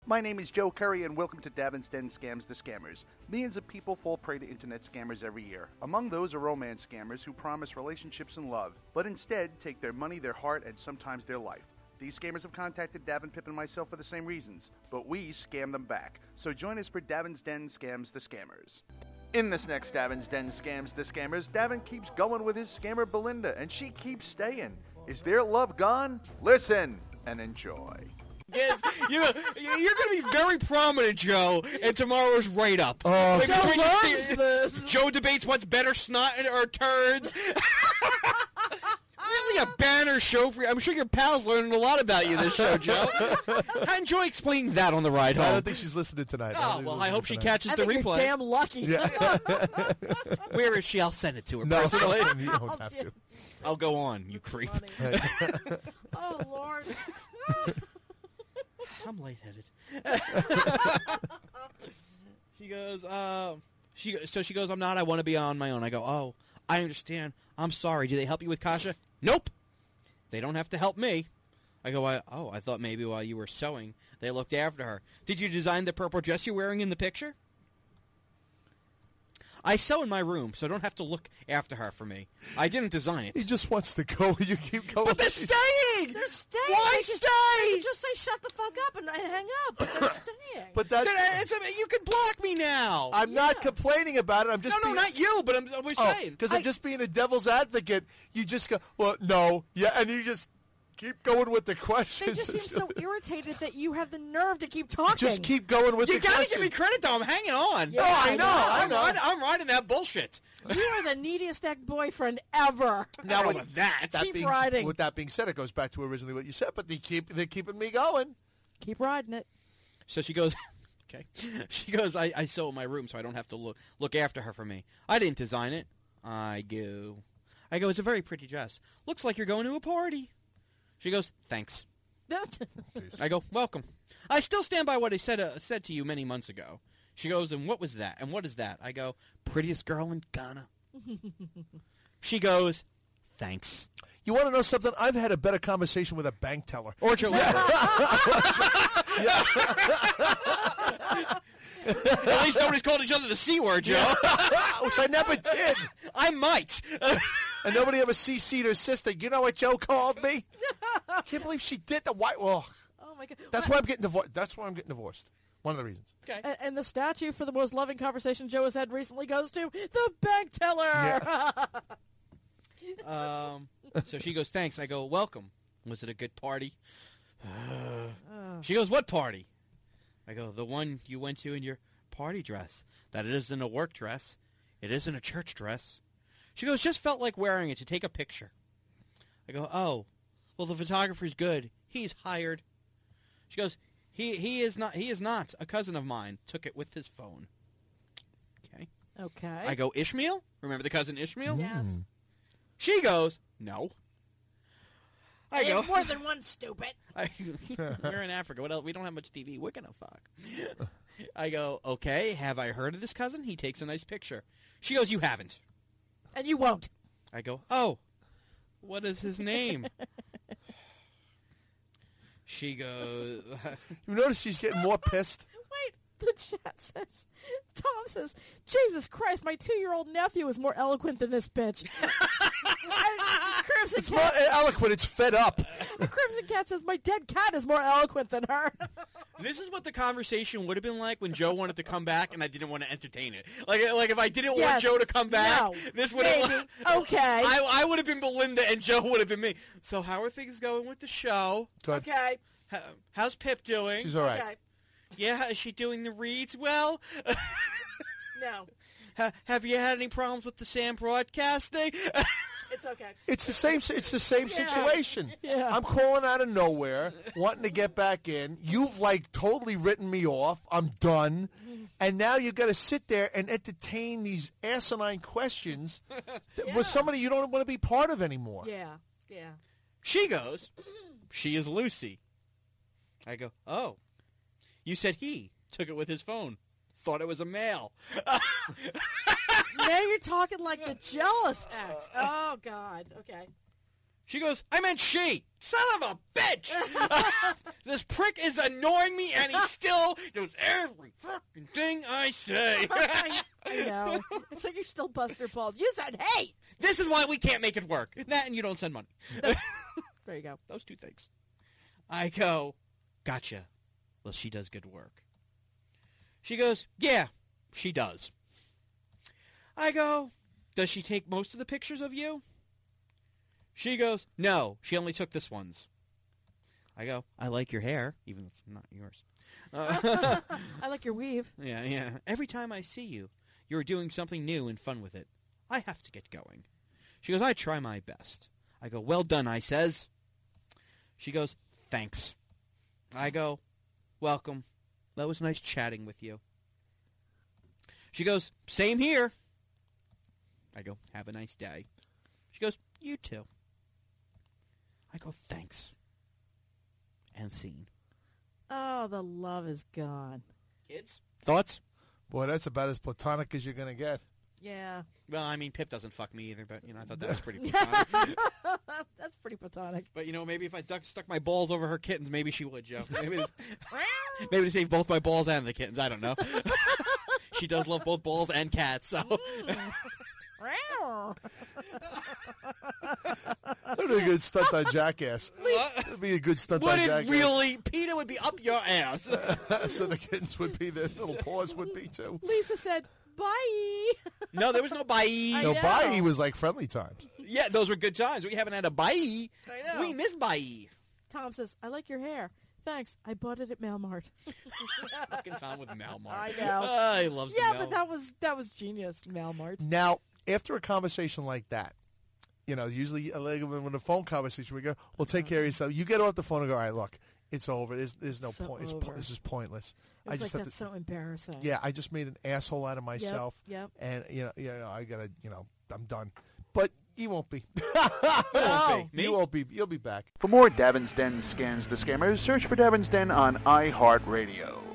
My name is Joe Curry, and welcome to Davin's Den Scams the Scammers. Millions of people fall prey to internet scammers every year. Among those are romance scammers who promise relationships and love, but instead take their money, their heart, and sometimes their life. These scammers have contacted Davin, Pip, and myself for the same reasons, but we scam them back. So join us for Davin's Den Scams the Scammers. In this next Davin's Den Scams the Scammers, Davin keeps going with his scammer Belinda, and she keeps staying. Is their love gone? Listen and enjoy. Yes, you're going to be very prominent, Joe, and tomorrow's write-up. Oh, Joe loves this. Joe debates what's better, snot or turds. Really a banner show for you. I'm sure your pals learning a lot about you this show, Joe. I enjoy explaining that on the ride home. I don't think she's listening tonight. Oh, well, I hope she catches I the think replay. you're damn lucky. Yeah. Where is she? I'll send it to her No, personally. you don't have to. I'll go on, you creep. Oh, Lord. I'm lightheaded. She goes, she goes, I'm not, I want to be on my own. I go, oh, I understand. I'm sorry. Did they help you with Kasha? Nope. They don't have to help me. I go, I thought maybe while you were sewing, they looked after her. Did you design the purple dress you're wearing in the picture? I sew in my room, so don't have to look after her for me. I didn't design it. He just wants to go. You keep going. But they're staying! They're staying. Why They stay? just say shut the fuck up and hang up. But they're staying. But You can block me now. I'm not complaining about it. I'm just No, not you, but we're saying. because I'm just being a devil's advocate. You just go, well, no, yeah, and you just keep going with the They questions. just seem so irritated that you have the nerve to keep talking. Just keep going with You the gotta questions. give me credit, though. I'm hanging on. Yeah, No, I know. I'm riding that bullshit. You are the neediest ex-boyfriend ever. Now, with that, Keep riding. With that being said, it goes back to originally what you said, but they're keeping me going. Keep riding it. So she goes, okay. She goes, I sew in my room so I don't have to look after her for me. I didn't design it. I go, it's a very pretty dress. Looks like you're going to a party. She goes, thanks. I go, welcome. I still stand by what I said to you many months ago. She goes, and what was that? And what is that? I go, prettiest girl in Ghana. She goes, thanks. You want to know something? I've had a better conversation with a bank teller. Or Joe. At least nobody's called each other the C word, Joe. Which I never did. I might. And nobody ever CC'd her sister. You know what Joe called me? I can't believe she did the white. Oh my God. That's why I'm getting divorced. That's why I'm getting divorced. One of the reasons. Okay. And the statue for the most loving conversation Joe has had recently goes to the bank teller. Yeah. So she goes, thanks. I go, welcome. Was it a good party? She goes, what party? I go, the one you went to in your party dress. That it isn't a work dress. It isn't a church dress. She goes, just felt like wearing it to take a picture. I go, oh, well, the photographer's good. He's hired. She goes, he is not. A cousin of mine took it with his phone. Okay. I go, Ishmael? Remember the cousin Ishmael? Yes. She goes, no. I go, more than one, stupid. we're in Africa. What else? We don't have much TV. We're gonna fuck. I go, okay. Have I heard of this cousin? He takes a nice picture. She goes, you haven't. And you won't. I go, oh, what is his name? She goes, You notice she's getting more pissed? Wait, the chat says, Tom says, Jesus Christ, my 2-year-old nephew is more eloquent than this bitch. Crimson It's more Cat, eloquent. It's fed up. Crimson Cat says, my dead cat is more eloquent than her. this is what the conversation would have been like when Joe wanted to come back and I didn't want to entertain it. Like if I didn't want Yes. Joe to come back, No. this would Maybe. have... Okay. I would have been Belinda and Joe would have been me. So how are things going with the show? Good. Okay. How's Pip doing? She's all right. Okay. Yeah, is she doing the reads well? No. Have you had any problems with the Sam broadcasting? It's okay. It's the same. It's the same Yeah. situation. Yeah. I'm calling out of nowhere, wanting to get back in. You've totally written me off. I'm done. And now you got to sit there and entertain these asinine questions with somebody you don't want to be part of anymore. Yeah. Yeah. She goes, she is Lucy. I go, oh. You said he took it with his phone. Thought it was a male. Now you're talking like the jealous ex. Oh, God. Okay. She goes, I meant she. Son of a bitch! This prick is annoying me, and he still does every fucking thing I say. I know. It's like you still bust your balls. You said hate! This is why we can't make it work. That and you don't send money. There you go. Those two things. I go, gotcha. Well, she does good work. She goes, yeah, she does. I go, does she take most of the pictures of you? She goes, no, she only took this one's. I go, I like your hair, even though it's not yours. I like your weave. Yeah. Every time I see you, you're doing something new and fun with it. I have to get going. She goes, I try my best. I go, well done, I says. She goes, thanks. I go, welcome. That was nice chatting with you. She goes, same here. I go, have a nice day. She goes, you too. I go, thanks. And scene. Oh, the love is gone. Kids? Thoughts? Boy, that's about as platonic as you're going to get. Yeah. Well, I mean, Pip doesn't fuck me either, but, I thought that was pretty platonic. That's pretty platonic. But, maybe if I stuck my balls over her kittens, maybe she would, Joe. Maybe to save both my balls and the kittens. I don't know. She does love both balls and cats, so... That'd be a good stunt on Jackass. That'd be a good stunt on Jackass. Would it really? Peter would be up your ass. So the kittens would be, the little paws would be too. Lisa said, bye. No, there was no bye. No, bye was like friendly times. Yeah, those were good times. We haven't had a bye. I know. We miss bye. Tom says, I like your hair. Thanks. I bought it at Malmart. Fucking Tom with Malmart. I know. I love Yeah, but that was genius, Malmart. Now, after a conversation like that, usually like when a phone conversation, we go, well, take care of yourself. You get off the phone and go, all right, look, it's over. There's no point. This is pointless. It was that's so embarrassing. Yeah, I just made an asshole out of myself. Yep. And, I got to, I'm done. But you won't be. You won't be. You'll be back. For more Davin's Den Scans the Scammers, search for Davin's Den on iHeartRadio.